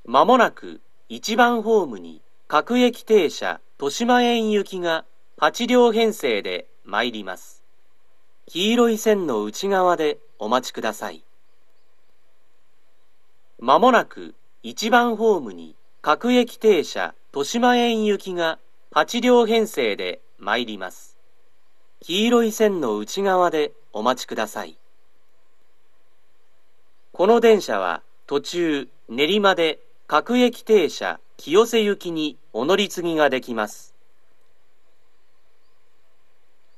まもなく1番ホームに各駅停車豊島園行きが8両編成で参ります。黄色い線の内側でお待ちください。まもなく1番ホームに各駅停車豊島園行きが8両編成で参ります。黄色い線の内側でお待ちください。この電車は途中練馬で各駅停車清瀬行きにお乗り継ぎができます。